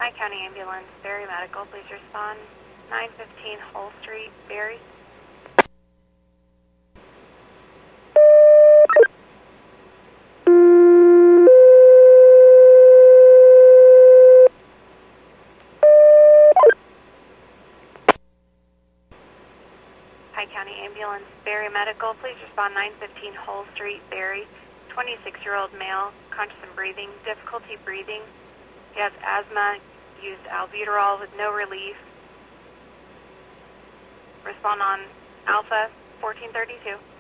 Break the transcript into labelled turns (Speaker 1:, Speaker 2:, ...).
Speaker 1: Pike County Ambulance, Berry Medical, please respond. 915 Hull Street, Berry. Pike County Ambulance, Berry Medical, please respond. 915 Hull Street, Berry. 26-year-old male, conscious and breathing, difficulty breathing. He has asthma, used albuterol with no relief. Respond on Alpha 1432.